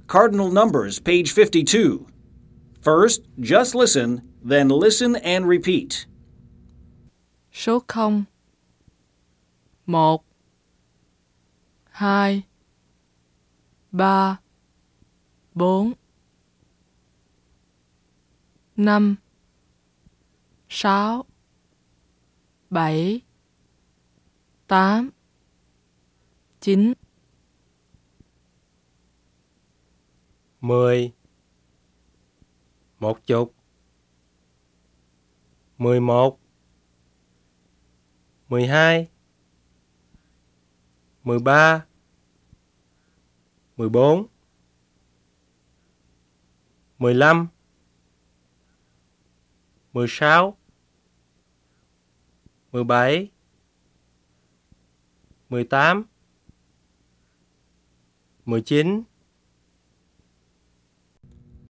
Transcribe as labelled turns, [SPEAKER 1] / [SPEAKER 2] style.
[SPEAKER 1] Cardinal numbers, page 52. First, just listen, then listen and repeat.
[SPEAKER 2] Số 0, 1, 2, 3, 4, 5, 6, 7, 8, 9,
[SPEAKER 3] 10, 10, 11, 12, 13, 14, 15, 16, 17, 18, 19,